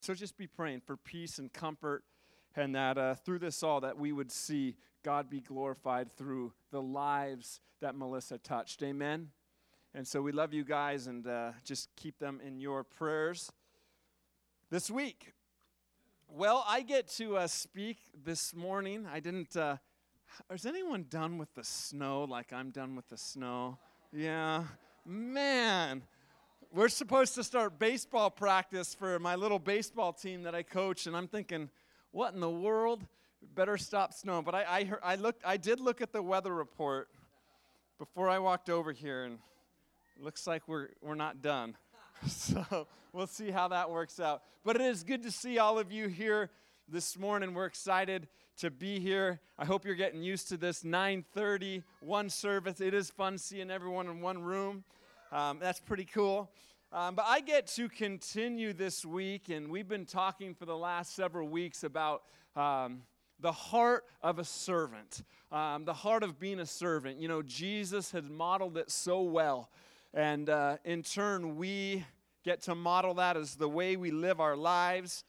So just be praying for peace and comfort, and that through this all that we would see God be glorified through the lives that Melissa touched. Amen? And so we love you guys, and just keep them in your prayers this week. Well, I get to speak this morning. I didn't, is anyone done with the snow like I'm done with the snow? Yeah. Man. We're supposed to start baseball practice for my little baseball team that I coach, and I'm thinking, what in the world? Better stop snowing. But I did look at the weather report before I walked over here, and it looks like we're not done. So we'll see how that works out. But it is good to see all of you here this morning. We're excited to be here. I hope you're getting used to this 9:30, one service. It is fun seeing everyone in one room. That's pretty cool. But I get to continue this week, and we've been talking for the last several weeks about the heart of a servant, the heart of being a servant. You know, Jesus has modeled it so well, and in turn, we get to model that as the way we live our lives.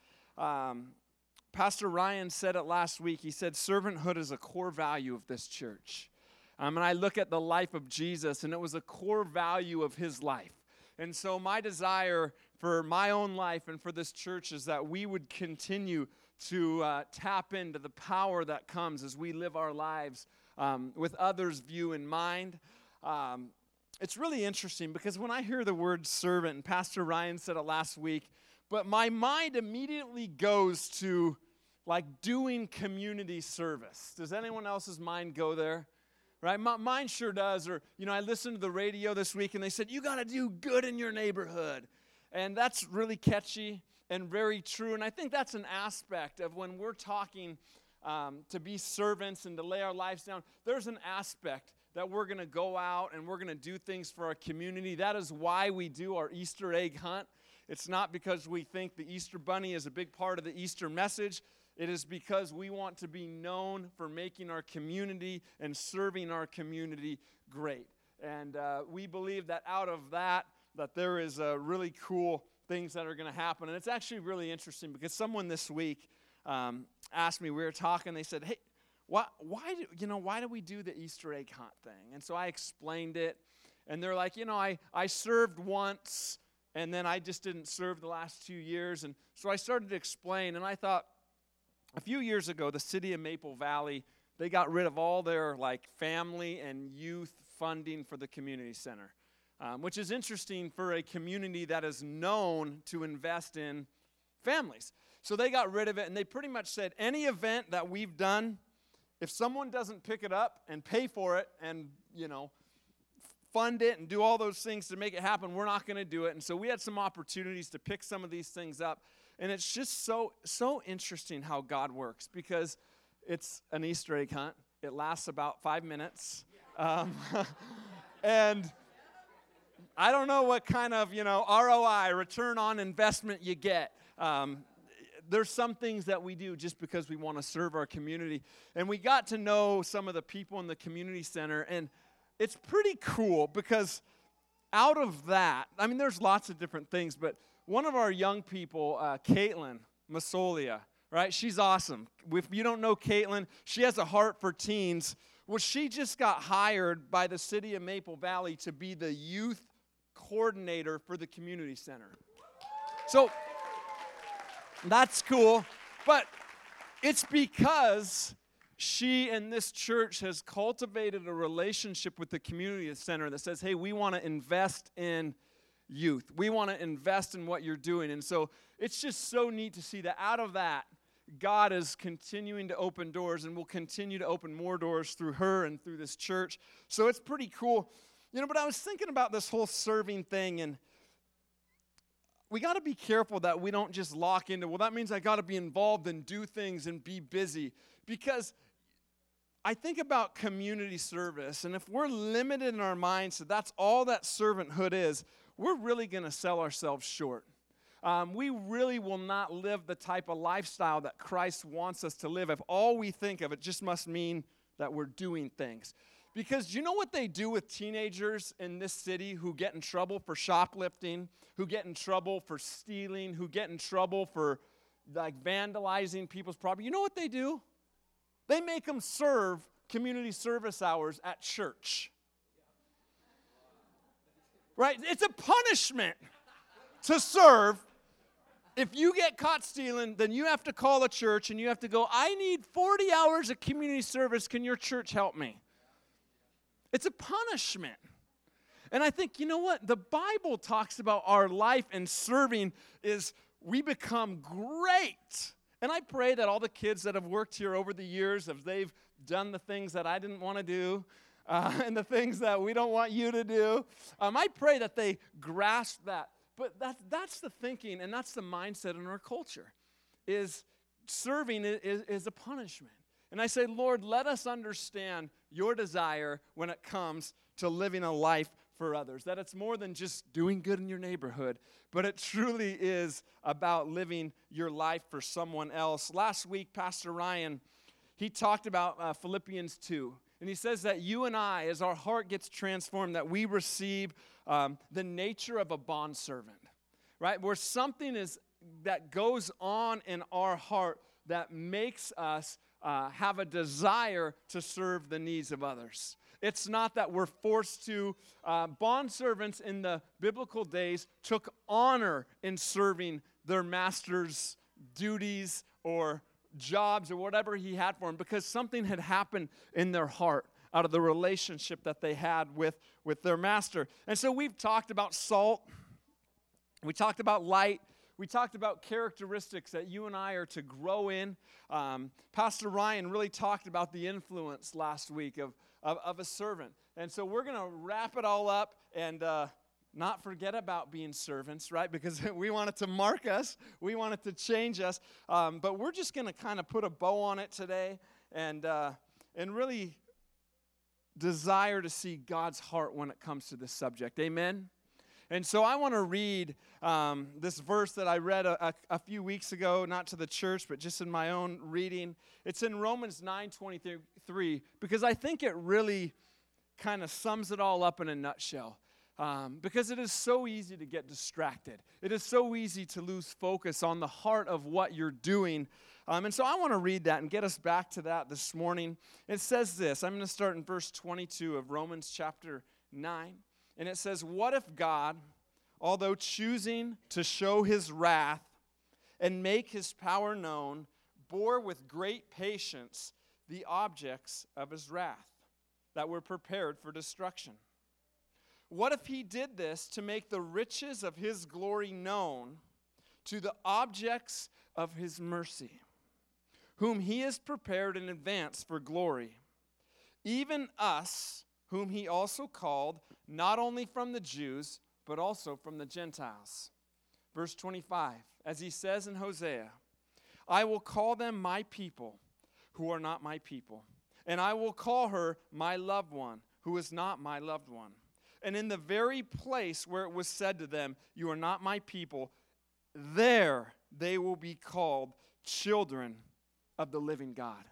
Pastor Ryan said it last week. He said, servanthood is a core value of this church. And I look at the life of Jesus, and it was a core value of his life. And so my desire for my own life and for this church is that we would continue to tap into the power that comes as we live our lives with others' view in mind. It's really interesting because when I hear the word servant, and Pastor Ryan said it last week, but my mind immediately goes to like doing community service. Does anyone else's mind go there? Right, mine sure does. Or, you know, I listened to the radio this week, and they said, you got to do good in your neighborhood. And that's really catchy and very true. And I think that's an aspect of when we're talking to be servants and to lay our lives down. There's an aspect that we're going to go out and we're going to do things for our community. That is why we do our Easter egg hunt. It's not because we think the Easter bunny is a big part of the Easter message. It is because we want to be known for making our community and serving our community great. And we believe that out of that there is really cool things that are going to happen. And it's actually really interesting because someone this week asked me, we were talking, they said, hey, why do we do the Easter egg hunt thing? And so I explained it, and they're like, I served once, and then I just didn't serve the last 2 years. And so I started to explain, and I thought, a few years ago, the city of Maple Valley, they got rid of all their family and youth funding for the community center, which is interesting for a community that is known to invest in families. So they got rid of it, and they pretty much said, any event that we've done, if someone doesn't pick it up and pay for it and, fund it and do all those things to make it happen, we're not going to do it. And so we had some opportunities to pick some of these things up. And it's just so interesting how God works because it's an Easter egg hunt. It lasts about 5 minutes. And I don't know what kind of, ROI, return on investment you get. There's some things that we do just because we want to serve our community. And we got to know some of the people in the community center. And it's pretty cool because out of that, there's lots of different things, but one of our young people, Caitlin Masolia, right? She's awesome. If you don't know Caitlin, she has a heart for teens. Well, she just got hired by the city of Maple Valley to be the youth coordinator for the community center. So that's cool, but it's because she and this church has cultivated a relationship with the community center that says, hey, we want to invest in youth. We want to invest in what you're doing. And so it's just so neat to see that out of that, God is continuing to open doors and will continue to open more doors through her and through this church. So it's pretty cool. But I was thinking about this whole serving thing, and we got to be careful that we don't just lock into, well, that means I got to be involved and do things and be busy. Because I think about community service, and if we're limited in our minds to that's all that servanthood is, we're really going to sell ourselves short. We really will not live the type of lifestyle that Christ wants us to live if all we think of it just must mean that we're doing things. Because do you know what they do with teenagers in this city who get in trouble for shoplifting, who get in trouble for stealing, who get in trouble for like vandalizing people's property? You know what they do? They make them serve community service hours at church. Right? It's a punishment to serve. If you get caught stealing, then you have to call a church and you have to go, I need 40 hours of community service. Can your church help me? It's a punishment. And I think, you know what? The Bible talks about our life and serving is we become great. And I pray that all the kids that have worked here over the years, if they've done the things that I didn't want to do, and the things that we don't want you to do, I pray that they grasp that. But that's the thinking, and that's the mindset in our culture, is serving is a punishment. And I say, Lord, let us understand your desire when it comes to living a life for others. That it's more than just doing good in your neighborhood, but it truly is about living your life for someone else. Last week, Pastor Ryan, he talked about Philippians 2. And he says that you and I, as our heart gets transformed, that we receive the nature of a bondservant, right? Where something is that goes on in our heart that makes us have a desire to serve the needs of others. It's not that we're forced to. Bondservants in the biblical days took honor in serving their master's duties or jobs or whatever he had for them, because something had happened in their heart out of the relationship that they had with their master. And so we've talked about salt. We talked about light. We talked about characteristics that you and I are to grow in. Pastor Ryan really talked about the influence last week of a servant. And so we're going to wrap it all up and not forget about being servants, right? Because we want it to mark us. We want it to change us. But we're just going to kind of put a bow on it today and really desire to see God's heart when it comes to this subject. Amen? And so I want to read this verse that I read a few weeks ago, not to the church, but just in my own reading. It's in Romans 9:23, because I think it really kind of sums it all up in a nutshell. Because it is so easy to get distracted. It is so easy to lose focus on the heart of what you're doing. And so I want to read that and get us back to that this morning. It says this. I'm going to start in verse 22 of Romans chapter 9. And it says, what if God, although choosing to show his wrath and make his power known, bore with great patience the objects of his wrath that were prepared for destruction? What if he did this to make the riches of his glory known to the objects of his mercy, whom he has prepared in advance for glory, even us, whom he also called, not only from the Jews, but also from the Gentiles? Verse 25, as he says in Hosea, I will call them my people, who are not my people, and I will call her my loved one, who is not my loved one. And in the very place where it was said to them, you are not my people, there they will be called children of the living God.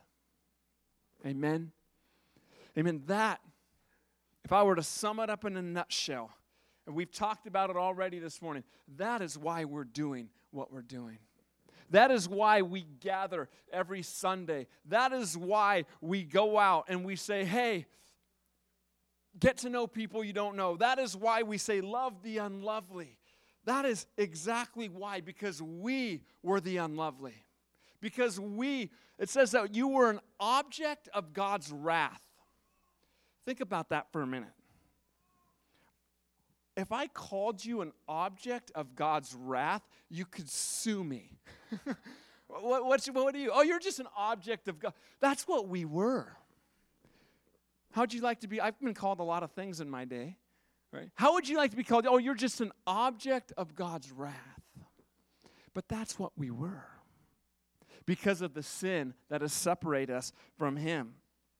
Amen? Amen. That, if I were to sum it up in a nutshell, and we've talked about it already this morning, that is why we're doing what we're doing. That is why we gather every Sunday. That is why we go out and we say, hey, get to know people you don't know. That is why we say, love the unlovely. That is exactly why, because we were the unlovely. Because it says that you were an object of God's wrath. Think about that for a minute. If I called you an object of God's wrath, you could sue me. What are you? Oh, you're just an object of God. That's what we were. How'd you like to be? I've been called a lot of things in my day, right? How would you like to be called? Oh, you're just an object of God's wrath. But that's what we were because of the sin that has separated us from him.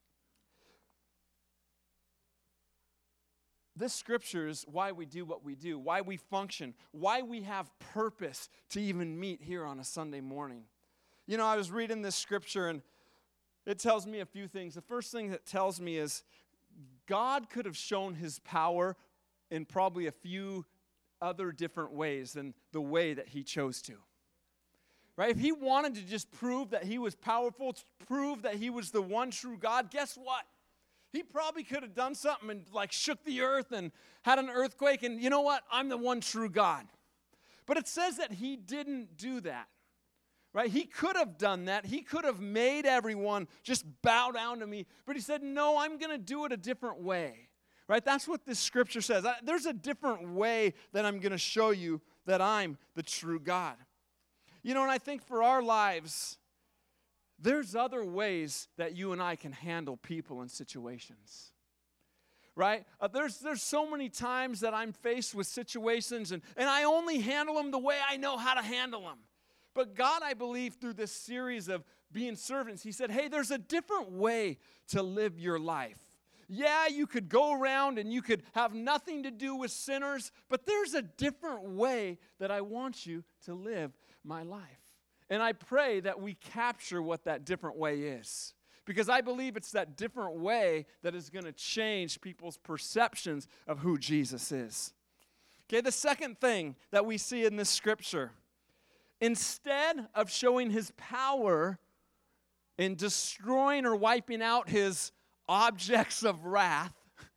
This scripture is why we do what we do, why we function, why we have purpose to even meet here on a Sunday morning. You know, I was reading this scripture and it tells me a few things. The first thing that tells me is God could have shown his power in probably a few other different ways than the way that he chose to. Right? If he wanted to just prove that he was powerful, prove that he was the one true God, guess what? He probably could have done something and like shook the earth and had an earthquake and you know what? I'm the one true God. But it says that he didn't do that. Right? He could have done that. He could have made everyone just bow down to me. But he said, no, I'm going to do it a different way. Right? That's what this scripture says. There's a different way that I'm going to show you that I'm the true God. You know, and I think for our lives, there's other ways that you and I can handle people and situations. Right? There's so many times that I'm faced with situations and I only handle them the way I know how to handle them. But God, I believe, through this series of being servants, he said, hey, there's a different way to live your life. Yeah, you could go around and you could have nothing to do with sinners, but there's a different way that I want you to live my life. And I pray that we capture what that different way is. Because I believe it's that different way that is going to change people's perceptions of who Jesus is. Okay, the second thing that we see in this scripture, instead of showing his power in destroying or wiping out his objects of wrath,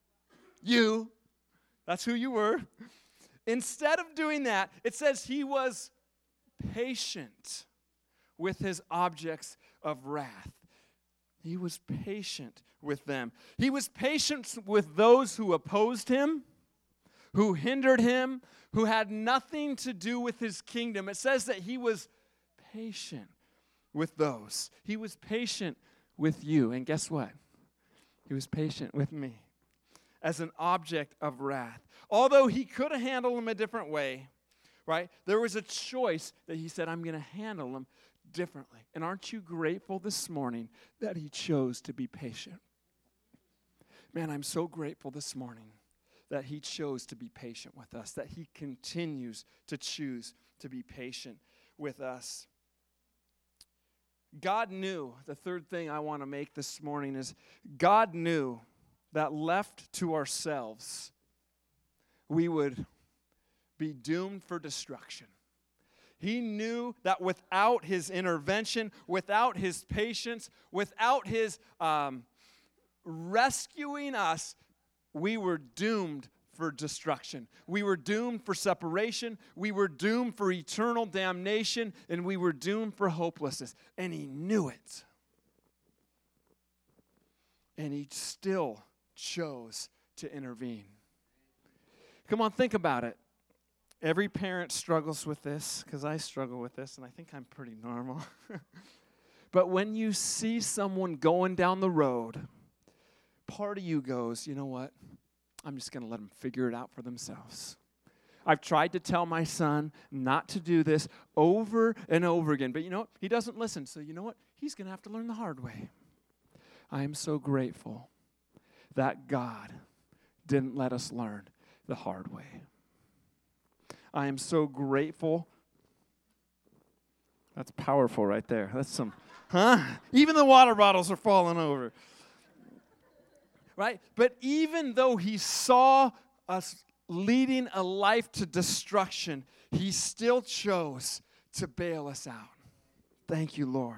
that's who you were. Instead of doing that, it says he was patient with his objects of wrath. He was patient with them. He was patient with those who opposed him, who hindered him, who had nothing to do with his kingdom. It says that he was patient with those. He was patient with you. And guess what? He was patient with me as an object of wrath. Although he could have handled them a different way, right? There was a choice that he said, I'm going to handle them differently. And aren't you grateful this morning that he chose to be patient? Man, I'm so grateful this morning that he chose to be patient with us, that he continues to choose to be patient with us. God knew, the third thing I want to make this morning is, God knew that left to ourselves, we would be doomed for destruction. He knew that without his intervention, without his patience, without his rescuing us, we were doomed for destruction. We were doomed for separation. We were doomed for eternal damnation. And we were doomed for hopelessness. And he knew it. And he still chose to intervene. Come on, think about it. Every parent struggles with this, because I struggle with this, and I think I'm pretty normal. But when you see someone going down the road, part of you goes, you know what? I'm just going to let them figure it out for themselves. I've tried to tell my son not to do this over and over again, but you know what? He doesn't listen, so you know what? He's going to have to learn the hard way. I am so grateful that God didn't let us learn the hard way. I am so grateful. That's powerful right there. That's some, Even the water bottles are falling over. Right? But even though he saw us leading a life to destruction, he still chose to bail us out. Thank you, Lord.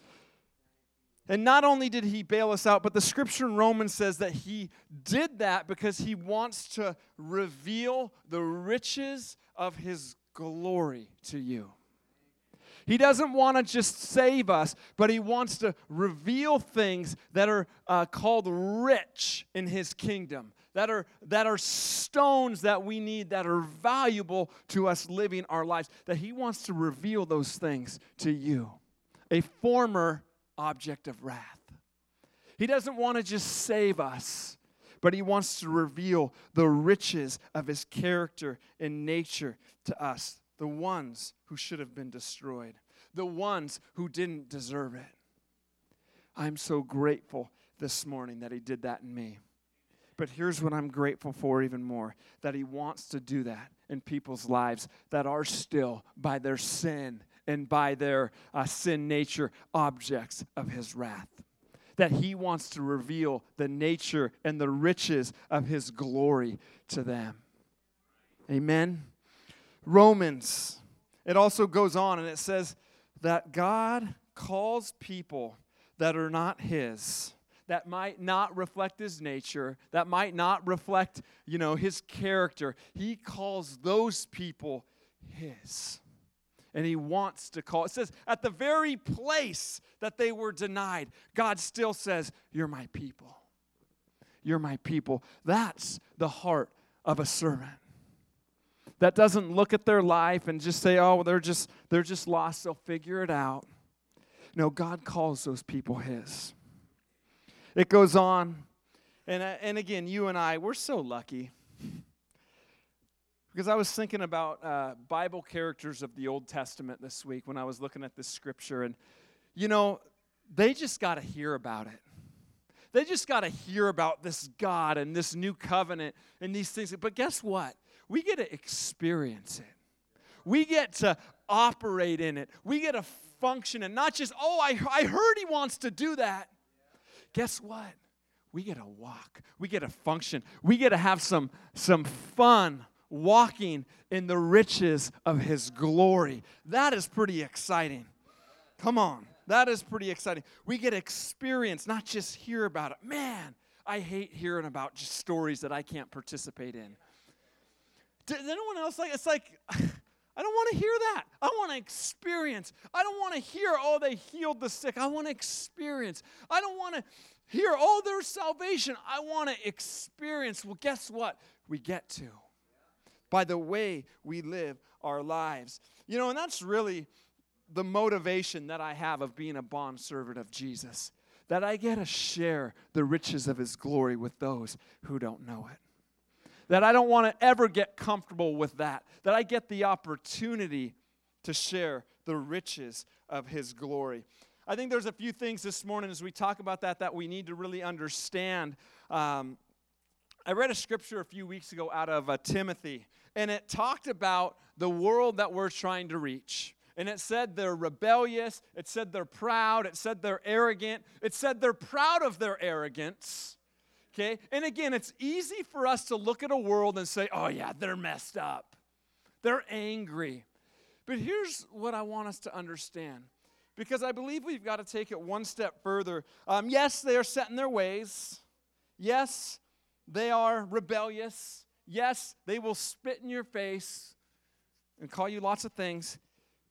And not only did he bail us out, but the scripture in Romans says that he did that because he wants to reveal the riches of his glory to you. He doesn't want to just save us, but he wants to reveal things that are called rich in his kingdom, that are stones that we need, that are valuable to us living our lives, that he wants to reveal those things to you, a former object of wrath. He doesn't want to just save us, but he wants to reveal the riches of his character and nature to us, the ones who should have been destroyed, the ones who didn't deserve it. I'm so grateful this morning that he did that in me. But here's what I'm grateful for even more, that he wants to do that in people's lives that are still, by their sin and by their sin nature, objects of his wrath. that he wants to reveal the nature and the riches of his glory to them. Amen. Romans, it also goes on and it says that God calls people that are not his, that might not reflect his nature, that might not reflect, his character. He calls those people his. And he wants to call. It says, at the very place that they were denied, God still says, you're my people. You're my people. That's the heart of a servant. That doesn't look at their life and just say, oh, well, they're just lost, they'll figure it out. No, God calls those people his. It goes on, and again, you and I, we're so lucky. Because I was thinking about Bible characters of the Old Testament this week when I was looking at this scripture, and, they just got to hear about it. They just got to hear about this God and this new covenant and these things. But guess what? We get to experience it. We get to operate in it. We get to function and not just, I heard he wants to do that. Guess what? We get to walk. We get to function. We get to have some fun walking in the riches of his glory. That is pretty exciting. Come on. That is pretty exciting. We get to experience, not just hear about it. Man, I hate hearing about just stories that I can't participate in. Does anyone else it's like, I don't want to hear that. I want to experience. I don't want to hear, they healed the sick. I want to experience. I don't want to hear, there's salvation. I want to experience. Well, guess what? We get to. By the way we live our lives. And that's really the motivation that I have of being a bondservant of Jesus. That I get to share the riches of his glory with those who don't know it. That I don't want to ever get comfortable with that. That I get the opportunity to share the riches of his glory. I think there's a few things this morning as we talk about that we need to really understand. I read a scripture a few weeks ago out of Timothy, and it talked about the world that we're trying to reach. And it said they're rebellious, it said they're proud, it said they're arrogant, it said they're proud of their arrogance. Okay? And again, it's easy for us to look at a world and say, oh yeah, they're messed up. They're angry. But here's what I want us to understand. Because I believe we've got to take it one step further. Yes, they are set in their ways. Yes, they are rebellious. Yes, they will spit in your face and call you lots of things.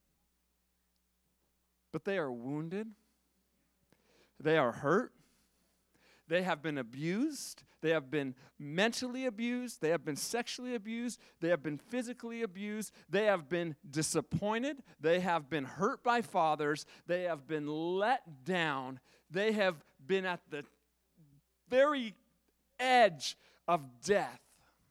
But they are wounded. They are hurt. They have been abused. They have been mentally abused. They have been sexually abused. They have been physically abused. They have been disappointed. They have been hurt by fathers. They have been let down. They have been at the very edge of death.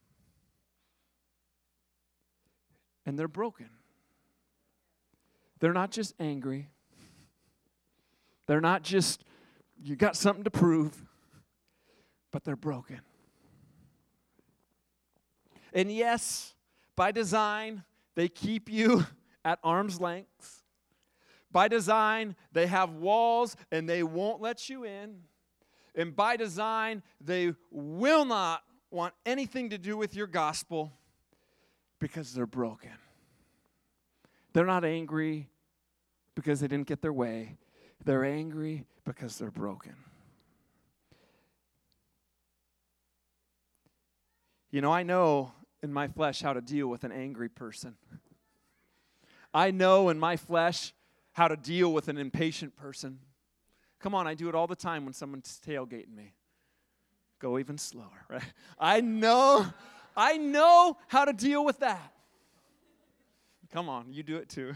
And they're broken. They're not just angry. They're not just, you got something to prove. But they're broken. And yes, by design, they keep you at arm's length. By design, they have walls and they won't let you in. And by design, they will not want anything to do with your gospel because they're broken. They're not angry because they didn't get their way. They're angry because they're broken. I know in my flesh how to deal with an angry person. I know in my flesh how to deal with an impatient person. Come on, I do it all the time when someone's tailgating me. Go even slower, right? I know how to deal with that. Come on, you do it too.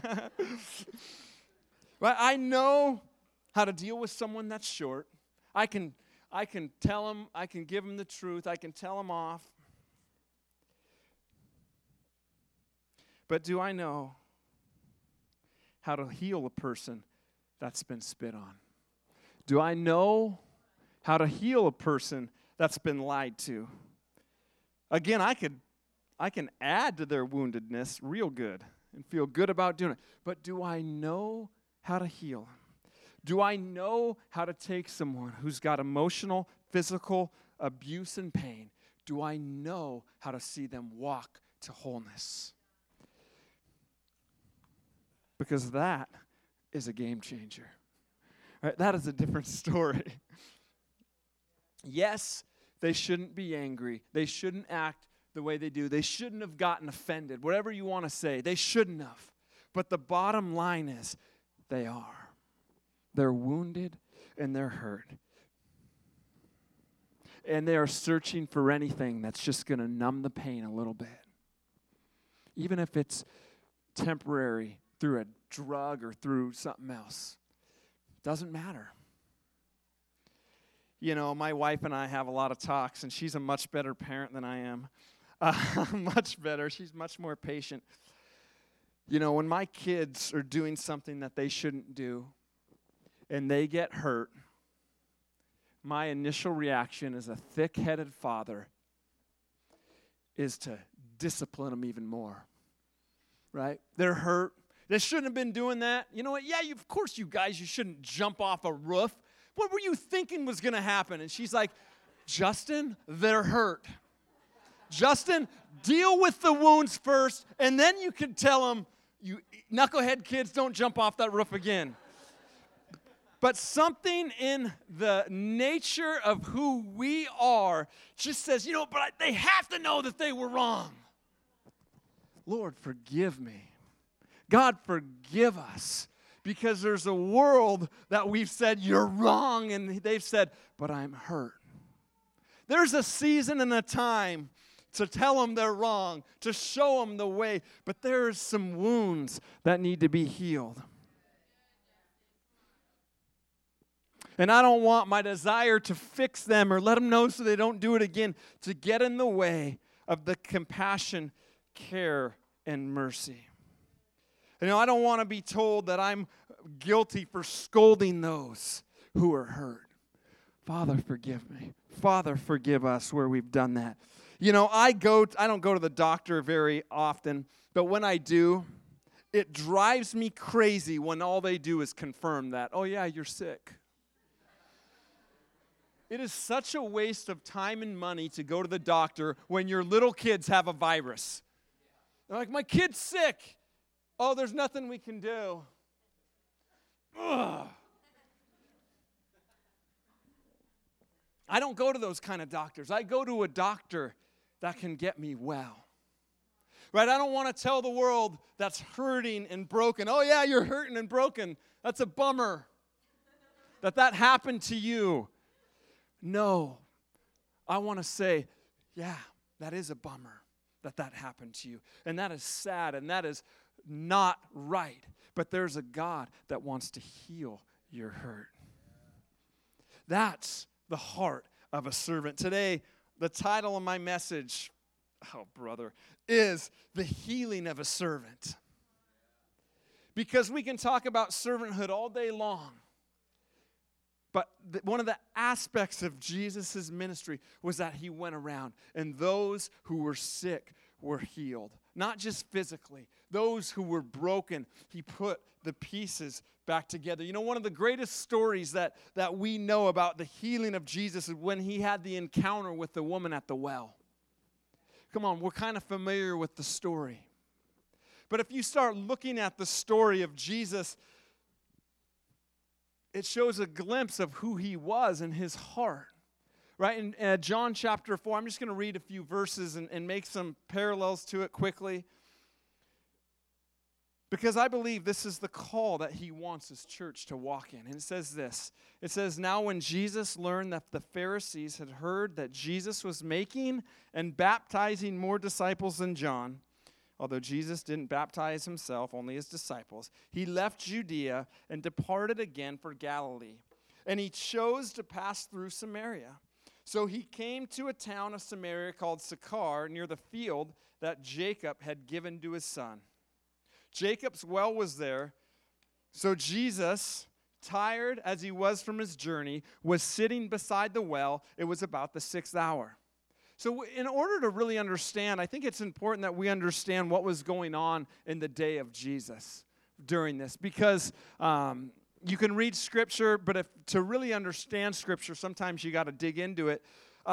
Right? I know how to deal with someone that's short. I can tell them, I can give them the truth, I can tell them off. But do I know how to heal a person that's been spit on? Do I know how to heal a person that's been lied to? Again, I can add to their woundedness real good and feel good about doing it. But do I know how to heal? Do I know how to take someone who's got emotional, physical abuse and pain? Do I know how to see them walk to wholeness? Because that is a game changer. Right? That is a different story. Yes, they shouldn't be angry. They shouldn't act the way they do. They shouldn't have gotten offended. Whatever you want to say, they shouldn't have. But the bottom line is, they are. They're wounded and they're hurt. And they are searching for anything that's just going to numb the pain a little bit. Even if it's temporary through a drug or through something else. Doesn't matter. You know, my wife and I have a lot of talks, and she's a much better parent than I am. Much better. She's much more patient. You know, when my kids are doing something that they shouldn't do, and they get hurt, my initial reaction as a thick-headed father is to discipline them even more, right? They're hurt. They shouldn't have been doing that. You know what? Yeah, of course you guys, you shouldn't jump off a roof. What were you thinking was going to happen? And she's like, Justin, they're hurt. Justin, deal with the wounds first, and then you can tell them, you knucklehead kids, don't jump off that roof again. But something in the nature of who we are just says, but they have to know that they were wrong. Lord, forgive me. God, forgive us. Because there's a world that we've said, you're wrong, and they've said, but I'm hurt. There's a season and a time to tell them they're wrong, to show them the way, but there's some wounds that need to be healed. And I don't want my desire to fix them or let them know so they don't do it again to get in the way of the compassion, care, and mercy. I don't want to be told that I'm guilty for scolding those who are hurt. Father, forgive me. Father, forgive us where we've done that. I don't go to the doctor very often, but when I do, it drives me crazy when all they do is confirm that, oh yeah, you're sick. It is such a waste of time and money to go to the doctor when your little kids have a virus. They're like, my kid's sick. Oh, there's nothing we can do. Ugh. I don't go to those kind of doctors. I go to a doctor that can get me well. Right? I don't want to tell the world that's hurting and broken, oh yeah, you're hurting and broken. That's a bummer that happened to you. No. I want to say, yeah, that is a bummer that happened to you. And that is sad, and that is not right. But there's a God that wants to heal your hurt. That's the heart of a servant. Today, the title of my message, is The Healing of a Servant. Because we can talk about servanthood all day long. But one of the aspects of Jesus' ministry was that he went around, and those who were sick were healed. Not just physically. Those who were broken, he put the pieces back together. One of the greatest stories that we know about the healing of Jesus is when he had the encounter with the woman at the well. Come on, we're kind of familiar with the story. But if you start looking at the story of Jesus, it shows a glimpse of who he was and his heart. Right? In John chapter 4, I'm just going to read a few verses and make some parallels to it quickly. Because I believe this is the call that he wants his church to walk in. And it says this. It says, now when Jesus learned that the Pharisees had heard that Jesus was making and baptizing more disciples than John, although Jesus didn't baptize himself, only his disciples, he left Judea and departed again for Galilee. And he chose to pass through Samaria. So he came to a town of Samaria called Sychar, near the field that Jacob had given to his son. Jacob's well was there. So Jesus, tired as he was from his journey, was sitting beside the well. It was about the 6th hour. So in order to really understand, I think it's important that we understand what was going on in the day of Jesus during this. Because, You can read Scripture, but to really understand Scripture, sometimes you got to dig into it.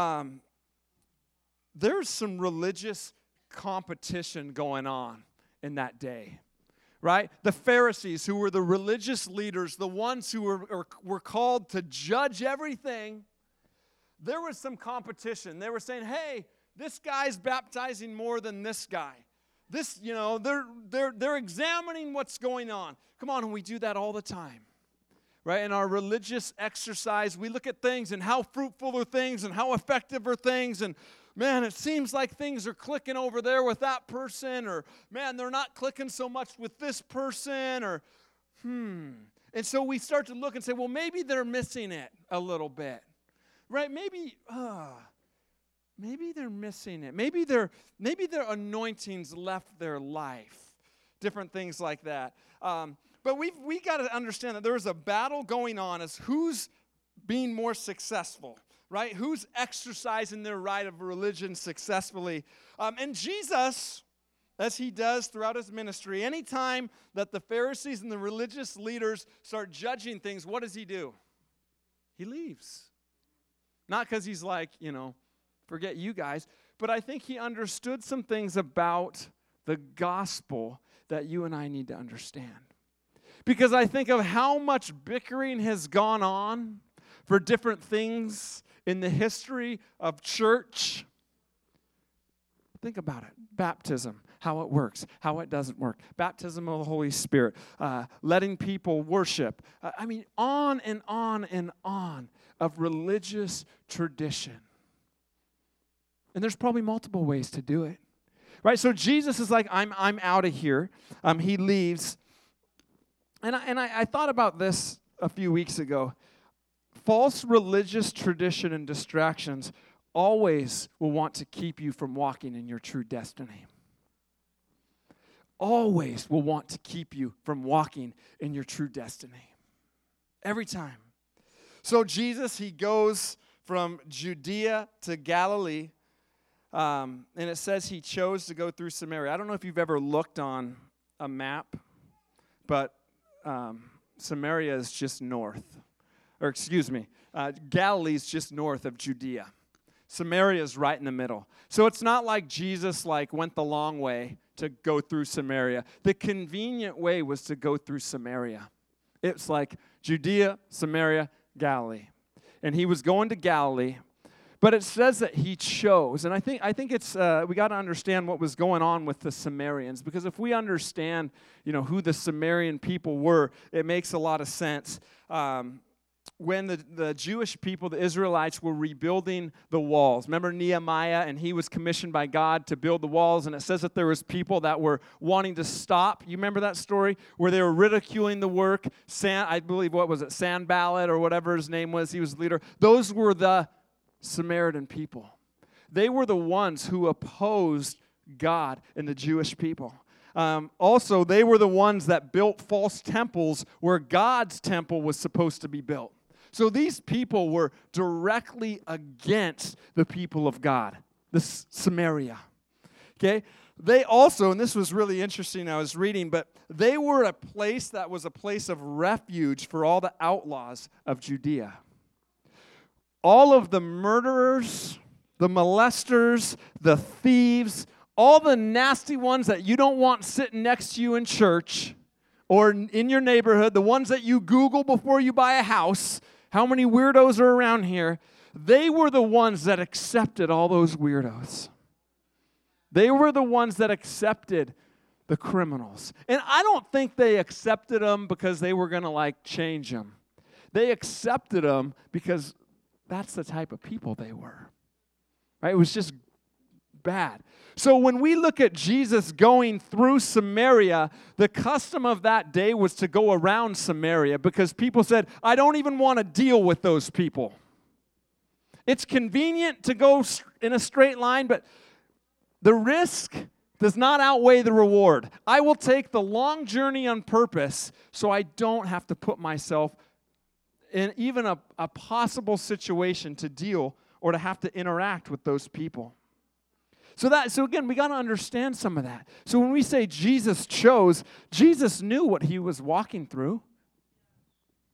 There's some religious competition going on in that day, right? The Pharisees, who were the religious leaders, the ones who were called to judge everything, there was some competition. They were saying, hey, this guy's baptizing more than this guy. This, they're examining what's going on. Come on, and we do that all the time, right? In our religious exercise, we look at things and how fruitful are things and how effective are things, and man, it seems like things are clicking over there with that person, or man, they're not clicking so much with this person, or And so we start to look and say, well, maybe they're missing it a little bit, right? Maybe they're missing it. Maybe their anointings left their life. Different things like that. But we got to understand that there's a battle going on as who's being more successful, right? Who's exercising their right of religion successfully. And Jesus, as he does throughout his ministry, anytime that the Pharisees and the religious leaders start judging things, what does he do? He leaves. Not because he's like, forget you guys, but I think he understood some things about the gospel that you and I need to understand. Because I think of how much bickering has gone on for different things in the history of church. Think about it. Baptism, how it works, how it doesn't work. Baptism of the Holy Spirit, letting people worship. On and on and on of religious tradition. And there's probably multiple ways to do it. Right? So Jesus is like, I'm out of here. He leaves. And I thought about this a few weeks ago. False religious tradition and distractions always will want to keep you from walking in your true destiny. Always will want to keep you from walking in your true destiny. Every time. So Jesus, he goes from Judea to Galilee, and it says he chose to go through Samaria. I don't know if you've ever looked on a map, but Samaria is just north. Galilee is just north of Judea. Samaria is right in the middle. So it's not like Jesus went the long way to go through Samaria. The convenient way was to go through Samaria. It's like Judea, Samaria, Galilee. And he was going to Galilee, but it says that he chose. And I think it's we got to understand what was going on with the Samaritans, because if we understand, who the Samaritan people were, it makes a lot of sense. When the Jewish people, the Israelites, were rebuilding the walls. Remember Nehemiah, and he was commissioned by God to build the walls, and it says that there was people that were wanting to stop. You remember that story? Where they were ridiculing the work. I believe, Sanballat or whatever his name was, he was the leader. Those were the Samaritan people. They were the ones who opposed God and the Jewish people. Also, they were the ones that built false temples where God's temple was supposed to be built. So these people were directly against the people of God, Samaria. Okay? They also, and this was really interesting, I was reading, but they were a place that was a place of refuge for all the outlaws of Judea. All of the murderers, the molesters, the thieves, all the nasty ones that you don't want sitting next to you in church or in your neighborhood, the ones that you Google before you buy a house, how many weirdos are around here, they were the ones that accepted all those weirdos. They were the ones that accepted the criminals. And I don't think they accepted them because they were going to change them. They accepted them because that's the type of people they were. Right? It was just bad. So when we look at Jesus going through Samaria, the custom of that day was to go around Samaria because people said, I don't even want to deal with those people. It's convenient to go in a straight line, but the risk does not outweigh the reward. I will take the long journey on purpose so I don't have to put myself in even a possible situation to deal or to have to interact with those people. So again, we got to understand some of that. So when we say Jesus chose, Jesus knew what he was walking through.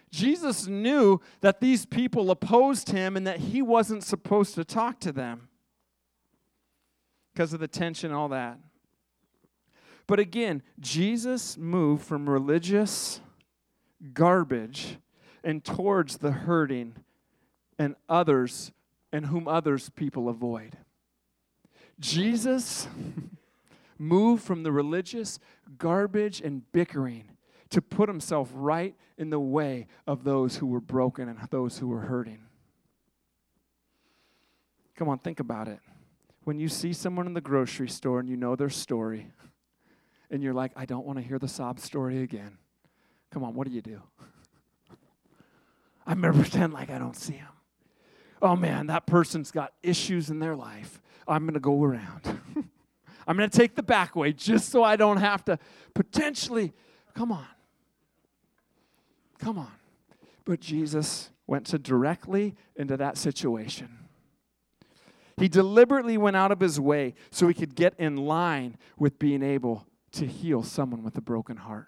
Jesus knew that these people opposed him and that he wasn't supposed to talk to them because of the tension and all that. But again, Jesus moved from religious garbage and towards the hurting and others and whom others people avoid. Jesus moved from the religious garbage and bickering to put himself right in the way of those who were broken and those who were hurting. Come on, think about it. When you see someone in the grocery store and you know their story, and you're like, I don't want to hear the sob story again. Come on, what do? I'm going to pretend like I don't see him. Oh man, that person's got issues in their life. I'm going to go around. I'm going to take the back way just so I don't have to potentially, come on. But Jesus went directly into that situation. He deliberately went out of his way so he could get in line with being able to heal someone with a broken heart.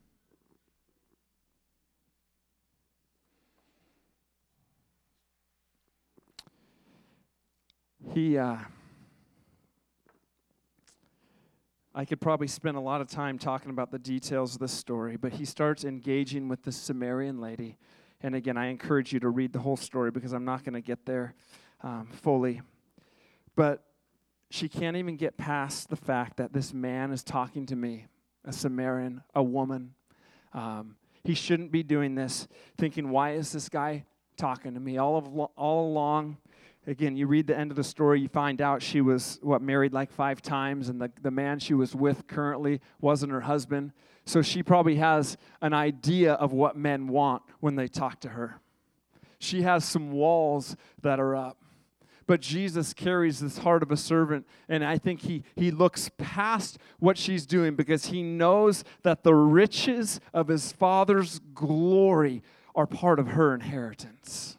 I could probably spend a lot of time talking about the details of this story, but he starts engaging with the Samaritan lady. And again, I encourage you to read the whole story because I'm not going to get there fully. But she can't even get past the fact that this man is talking to me, a Samaritan, a woman. He shouldn't be doing this, thinking, why is this guy talking to me? All along, again, you read the end of the story, you find out she was, married like 5 times, and the man she was with currently wasn't her husband. So she probably has an idea of what men want when they talk to her. She has some walls that are up. But Jesus carries this heart of a servant, and I think he looks past what she's doing because he knows that the riches of his Father's glory are part of her inheritance.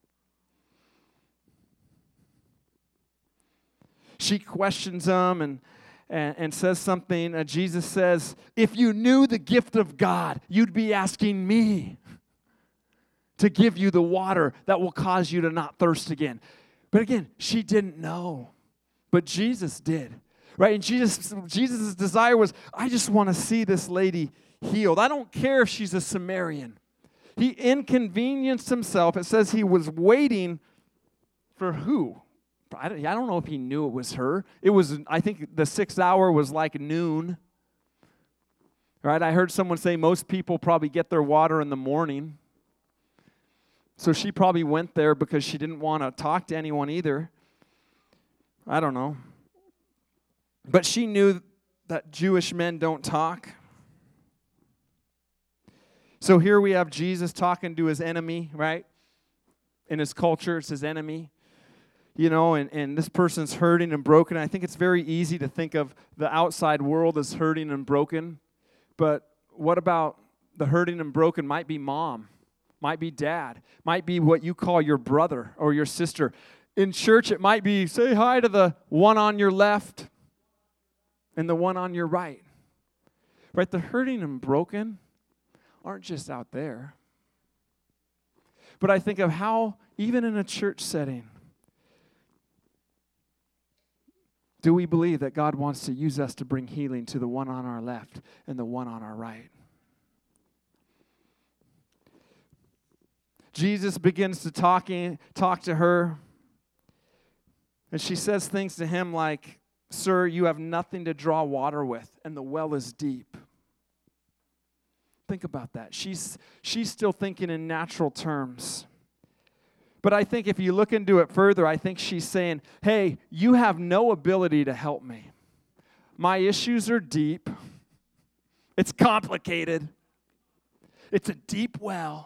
She questions him and says something. Jesus says, if you knew the gift of God, you'd be asking me to give you the water that will cause you to not thirst again. But again, she didn't know, but Jesus did, right? And Jesus' desire was, I just want to see this lady healed. I don't care if she's a Samaritan. He inconvenienced himself. It says he was waiting for who? I don't know if he knew it was her. I think the 6th hour was like noon, right? I heard someone say most people probably get their water in the morning. So she probably went there because she didn't want to talk to anyone either. I don't know. But she knew that Jewish men don't talk. So here we have Jesus talking to his enemy, right? In his culture, it's his enemy. You know, and this person's hurting and broken. I think it's very easy to think of the outside world as hurting and broken. But what about the hurting and broken might be mom? Might be dad, might be what you call your brother or your sister. In church, it might be say hi to the one on your left and the one on your right. Right? The hurting and broken aren't just out there. But I think of how, even in a church setting, do we believe that God wants to use us to bring healing to the one on our left and the one on our right? Jesus begins to talk to her, and she says things to him like, sir, you have nothing to draw water with, and the well is deep. Think about that. She's still thinking in natural terms. But I think if you look into it further, I think she's saying, hey, you have no ability to help me. My issues are deep. It's complicated. It's a deep well.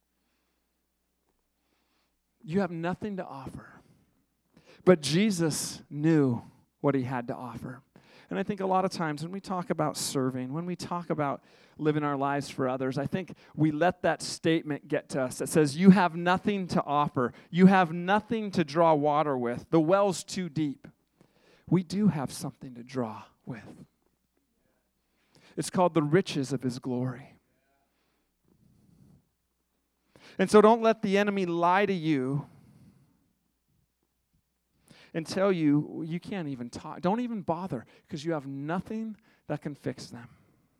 You have nothing to offer. But Jesus knew what he had to offer. And I think a lot of times when we talk about serving, when we talk about living our lives for others, I think we let that statement get to us that says, you have nothing to offer. You have nothing to draw water with. The well's too deep. We do have something to draw with. It's called the riches of his glory. And so don't let the enemy lie to you and tell you you can't even talk. Don't even bother, because you have nothing that can fix them.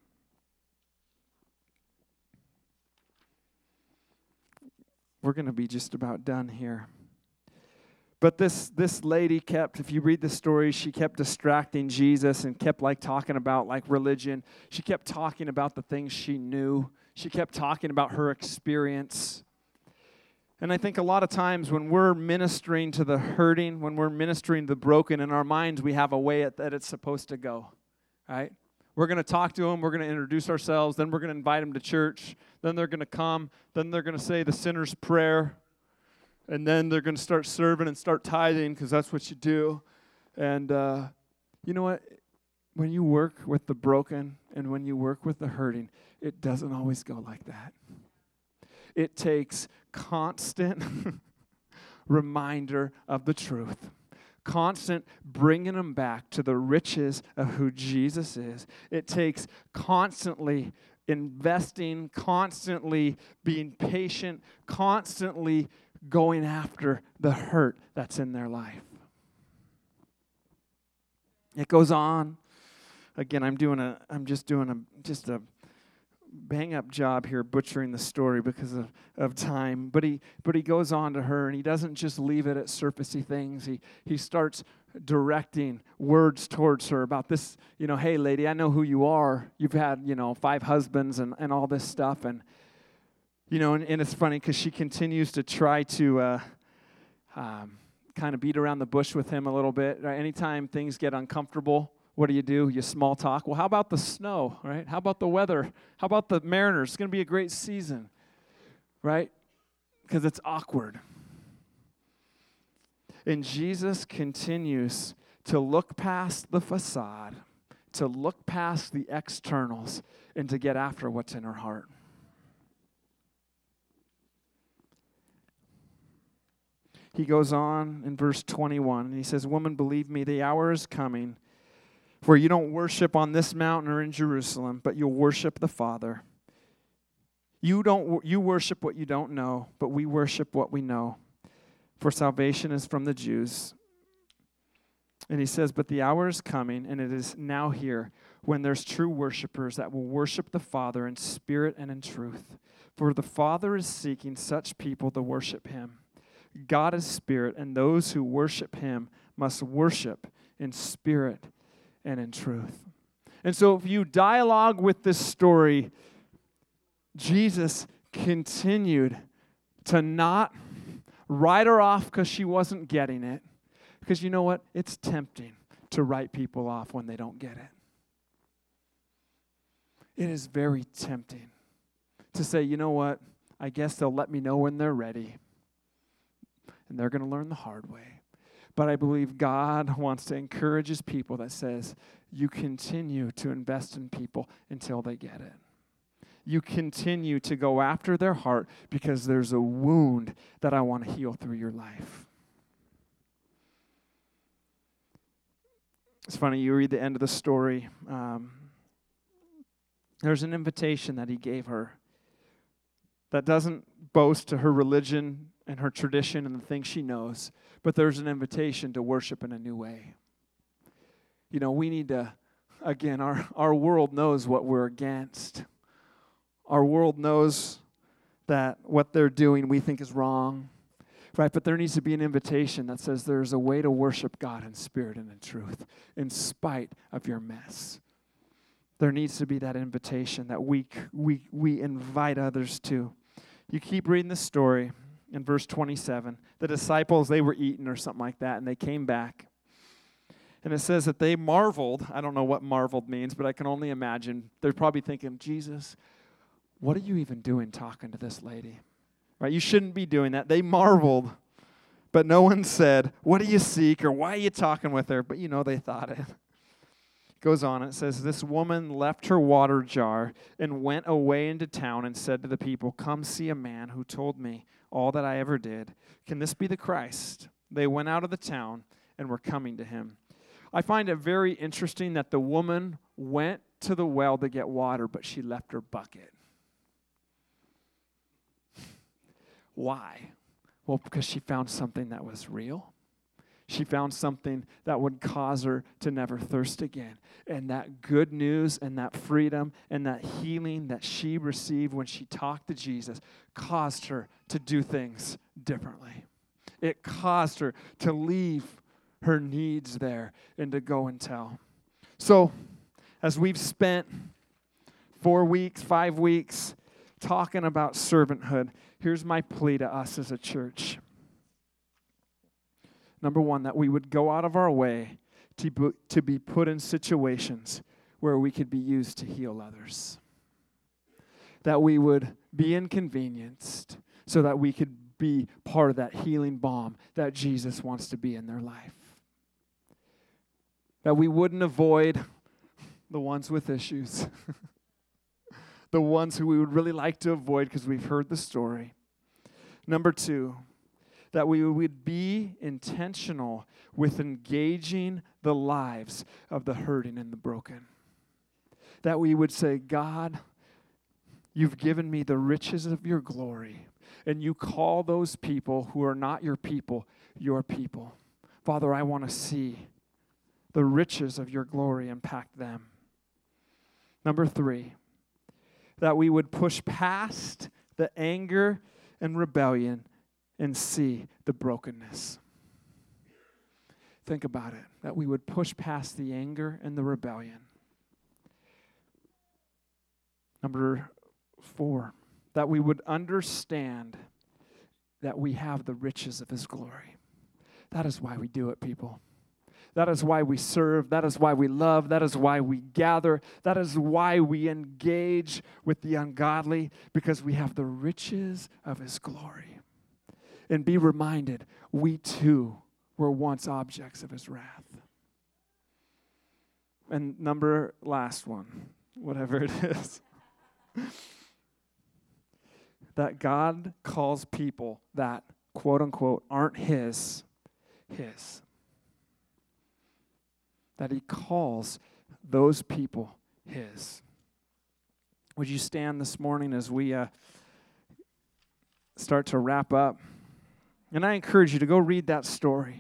We're going to be just about done here. But this lady kept, if you read the story, she kept distracting Jesus and kept talking about religion. She kept talking about the things she knew. She kept talking about her experience. And I think a lot of times when we're ministering to the hurting, when we're ministering to the broken, in our minds we have a way that it's supposed to go, right? We're going to talk to them. We're going to introduce ourselves. Then we're going to invite them to church. Then they're going to come. Then they're going to say the sinner's prayer. And then they're going to start serving and start tithing, because that's what you do. And you know what? When you work with the broken and when you work with the hurting, it doesn't always go like that. It takes constant reminder of the truth. Constant bringing them back to the riches of who Jesus is. It takes constantly investing, constantly being patient, constantly going after the hurt that's in their life. It goes on. Again, I'm just doing a bang up job here butchering the story because of time. But he goes on to her, and he doesn't just leave it at surfacey things. He starts directing words towards her about this, hey lady, I know who you are. You've had, 5 husbands and all this stuff. And and it's funny because she continues to try to kind of beat around the bush with him a little bit. Right? Anytime things get uncomfortable, what do? You small talk. Well, how about the snow, right? How about the weather? How about the Mariners? It's going to be a great season, right? Because it's awkward. And Jesus continues to look past the facade, to look past the externals, and to get after what's in her heart. He goes on in verse 21, and he says, "Woman, believe me, the hour is coming where you don't worship on this mountain or in Jerusalem, but you'll worship the Father. You worship what you don't know, but we worship what we know. For salvation is from the Jews." And he says, "But the hour is coming, and it is now here, when there's true worshipers that will worship the Father in spirit and in truth. For the Father is seeking such people to worship him. God is spirit, and those who worship him must worship in spirit and in truth." And so if you dialogue with this story, Jesus continued to not write her off because she wasn't getting it. Because you know what? It's tempting to write people off when they don't get it. It is very tempting to say, you know what? I guess they'll let me know when they're ready. And they're going to learn the hard way. But I believe God wants to encourage his people that says, you continue to invest in people until they get it. You continue to go after their heart because there's a wound that I want to heal through your life. It's funny, you read the end of the story. There's an invitation that he gave her that doesn't boast to her religion and her tradition and the things she knows, but there's an invitation to worship in a new way. We need to, again, our world knows what we're against. Our world knows that what they're doing we think is wrong, right? But there needs to be an invitation that says there's a way to worship God in spirit and in truth, in spite of your mess. There needs to be that invitation that we invite others to. You keep reading the story. In verse 27, the disciples, they were eating or something like that, and they came back. And it says that they marveled. I don't know what marveled means, but I can only imagine. They're probably thinking, Jesus, what are you even doing talking to this lady? Right? You shouldn't be doing that. They marveled, but no one said, what do you seek, or why are you talking with her? But they thought it. Goes on, it says, this woman left her water jar and went away into town and said to the people, come see a man who told me all that I ever did. Can this be the Christ? They went out of the town and were coming to him. I find it very interesting that the woman went to the well to get water, but she left her bucket. Why? Well, because she found something that was real. She found something that would cause her to never thirst again. And that good news and that freedom and that healing that she received when she talked to Jesus caused her to do things differently. It caused her to leave her needs there and to go and tell. So, as we've spent 4 weeks, 5 weeks talking about servanthood, here's my plea to us as a church. Number one, that we would go out of our way to be put in situations where we could be used to heal others. That we would be inconvenienced so that we could be part of that healing balm that Jesus wants to be in their life. That we wouldn't avoid the ones with issues. The ones who we would really like to avoid because we've heard the story. Number two, that we would be intentional with engaging the lives of the hurting and the broken. That we would say, God, you've given me the riches of your glory, and you call those people who are not your people. Father, I want to see the riches of your glory impact them. Number three, that we would push past the anger and rebellion and see the brokenness. Think about it, that we would push past the anger and the rebellion. Number four, that we would understand that we have the riches of his glory. That is why we do it, people. That is why we serve. That is why we love. That is why we gather. That is why we engage with the ungodly, because we have the riches of his glory. And be reminded, we too were once objects of his wrath. And last one, whatever it is. That God calls people that, quote unquote, aren't his. That he calls those people his. Would you stand this morning as we start to wrap up? And I encourage you to go read that story.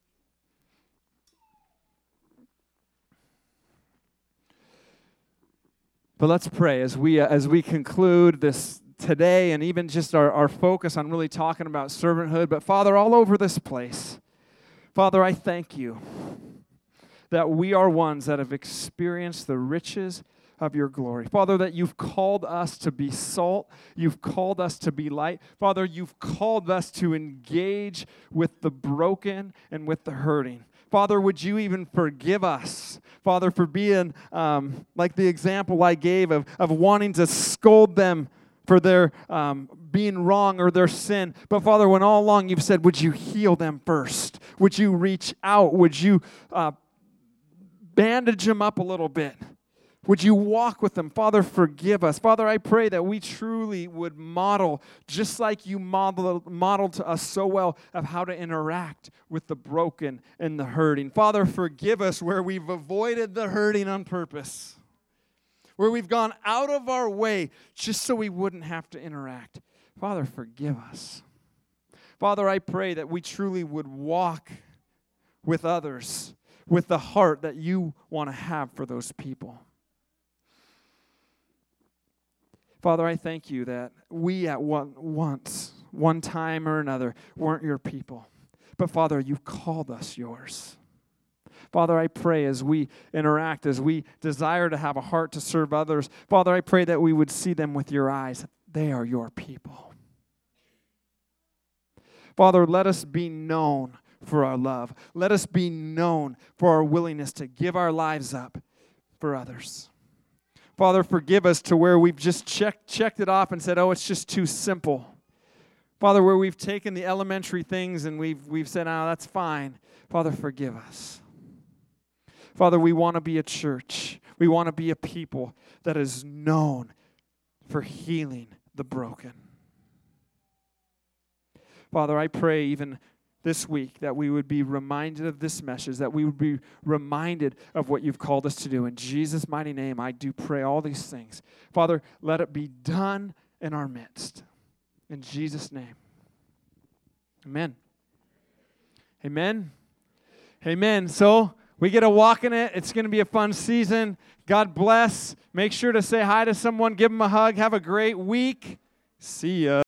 But let's pray as we conclude this today, and even just our focus on really talking about servanthood. But Father, all over this place, Father, I thank you that we are ones that have experienced the riches of your glory. Father, that you've called us to be salt. You've called us to be light. Father, you've called us to engage with the broken and with the hurting. Father, would you even forgive us, Father, for being like the example I gave of wanting to scold them for their being wrong or their sin. But Father, when all along you've said, would you heal them first? Would you reach out? Would you bandage them up a little bit? Would you walk with them? Father, forgive us. Father, I pray that we truly would model, just like you modeled to us so well, of how to interact with the broken and the hurting. Father, forgive us where we've avoided the hurting on purpose, where we've gone out of our way just so we wouldn't have to interact. Father, forgive us. Father, I pray that we truly would walk with others with the heart that you want to have for those people. Father, I thank you that we at one time or another, weren't your people. But Father, you've called us yours. Father, I pray as we interact, as we desire to have a heart to serve others, Father, I pray that we would see them with your eyes. They are your people. Father, let us be known for our love. Let us be known for our willingness to give our lives up for others. Father, forgive us to where we've just checked it off and said, oh, it's just too simple. Father, where we've taken the elementary things and we've said, oh, that's fine. Father, forgive us. Father, we want to be a church. We want to be a people that is known for healing the broken. Father, I pray even this week that we would be reminded of this message, that we would be reminded of what you've called us to do. In Jesus' mighty name, I do pray all these things. Father, let it be done in our midst. In Jesus' name. Amen. Amen. Amen. So we get to walk in it. It's going to be a fun season. God bless. Make sure to say hi to someone. Give them a hug. Have a great week. See ya.